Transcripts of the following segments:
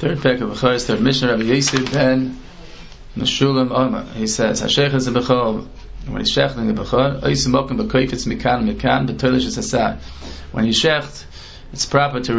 Third pack of Bechor's third mission, Rabbi Yosef ben Meshulam Omer. He says, Hashech is a Bechor. When he's shechting the Bechor, Oysim Okim B'koifetz Mikan Mikan B'Toilish is Asar. When you shecht, it's proper to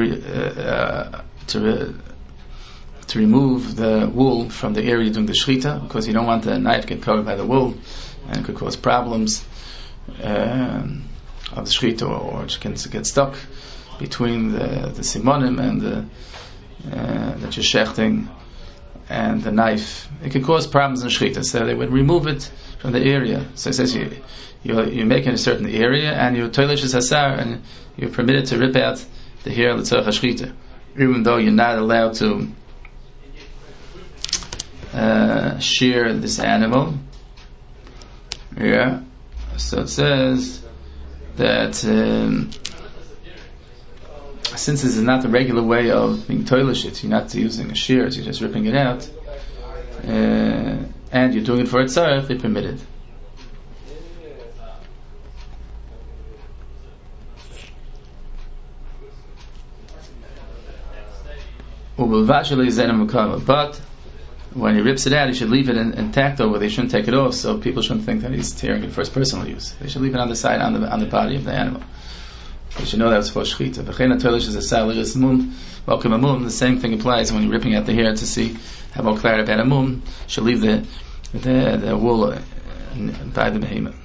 remove the wool from the area doing the shechita, because you don't want the knife to get covered by the wool, and it could cause problems of the shechita, or it can get stuck between the simonim and the that you're shechting and the knife. It can cause problems in shechita, so they would remove it from the area. So it says you're making a certain area, and you're toilish is hasar, and you're permitted to rip out the hair l'tzorach hashchita, even though you're not allowed to shear this animal. Yeah. So it says that since this is not the regular way of being toilish it, you're not using a shear, you're just ripping it out, and you're doing it for a tzarech, they permit it. But when he rips it out, he should leave it intact over. They shouldn't take it off, so people shouldn't think that he's tearing it for his personal use. They should leave it on the side, on the body of the animal. They should know that it's for shechita. The same thing applies when you're ripping out the hair to see how more clear about a mum. Should leave the wool by the behemoth.